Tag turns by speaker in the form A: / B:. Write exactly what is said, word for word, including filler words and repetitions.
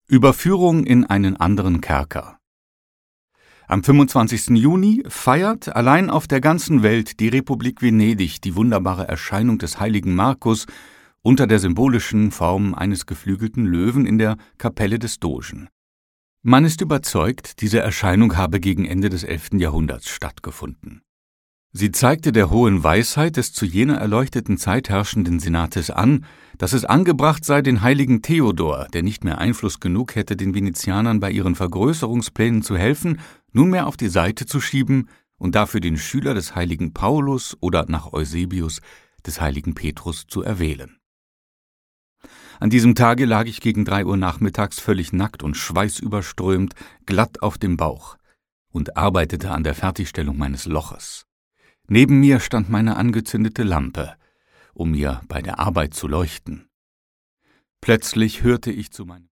A: Überführung in einen anderen Kerker. Am fünfundzwanzigsten Juni feiert allein auf der ganzen Welt die Republik Venedig die wunderbare Erscheinung des heiligen Markus unter der symbolischen Form eines geflügelten Löwen in der Kapelle des Dogen. Man ist überzeugt, diese Erscheinung habe gegen Ende des elften Jahrhunderts stattgefunden. Sie zeigte der hohen Weisheit des zu jener erleuchteten Zeit herrschenden Senates an, dass es angebracht sei, den heiligen Theodor, der nicht mehr Einfluss genug hätte, den Venezianern bei ihren Vergrößerungsplänen zu helfen, nunmehr auf die Seite zu schieben und dafür den Schüler des heiligen Paulus oder nach Eusebius des heiligen Petrus zu erwählen. An diesem Tage lag ich gegen drei Uhr nachmittags völlig nackt und schweißüberströmt, glatt auf dem Bauch und arbeitete an der Fertigstellung meines Loches. Neben mir stand meine angezündete Lampe, um mir bei der Arbeit zu leuchten. Plötzlich hörte ich zu meinem